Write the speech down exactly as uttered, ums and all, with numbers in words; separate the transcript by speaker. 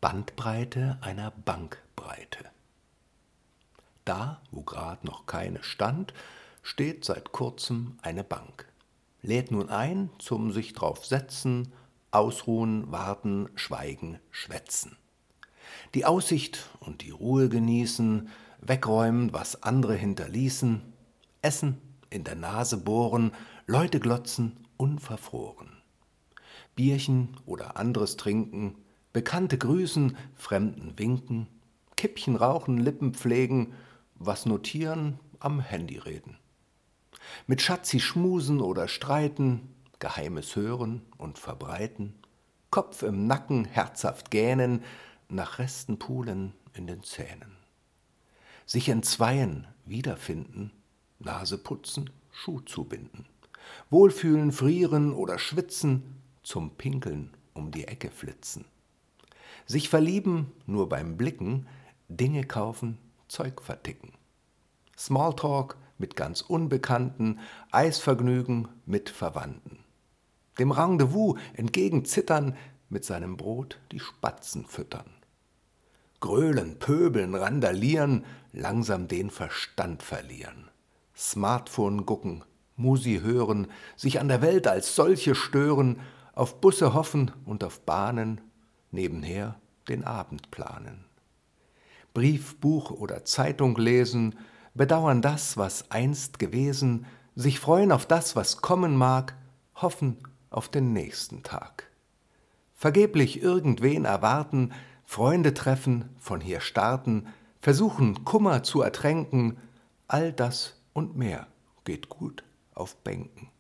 Speaker 1: Bandbreite einer Bankbreite. Da, wo grad noch keine stand, steht seit kurzem eine Bank. Lädt nun ein zum sich drauf setzen, ausruhen, warten, schweigen, schwätzen. Die Aussicht und die Ruhe genießen, wegräumen, was andere hinterließen, essen, in der Nase bohren, Leute glotzen, unverfroren. Bierchen oder anderes trinken, Bekannte grüßen, Fremden winken, Kippchen rauchen, Lippen pflegen, was notieren, am Handy reden. Mit Schatzi schmusen oder streiten, Geheimes hören und verbreiten, Kopf im Nacken, herzhaft gähnen, nach Resten pulen in den Zähnen. Sich entzweien, wiederfinden, Nase putzen, Schuh zubinden. Wohlfühlen, frieren oder schwitzen, zum Pinkeln um die Ecke flitzen. Sich verlieben, nur beim Blicken, Dinge kaufen, Zeug verticken. Smalltalk mit ganz Unbekannten, Eisvergnügen mit Verwandten. Dem Rendezvous entgegenzittern, mit seinem Brot die Spatzen füttern. Grölen, pöbeln, randalieren, langsam den Verstand verlieren. Smartphone gucken, Musi hören, sich an der Welt als solche stören, auf Busse hoffen und auf Bahnen, nebenher den Abend planen. Brief, Buch oder Zeitung lesen, bedauern das, was einst gewesen, sich freuen auf das, was kommen mag, hoffen auf den nächsten Tag. Vergeblich irgendwen erwarten, Freunde treffen, von hier starten, versuchen Kummer zu ertränken, all das und mehr geht gut auf Bänken.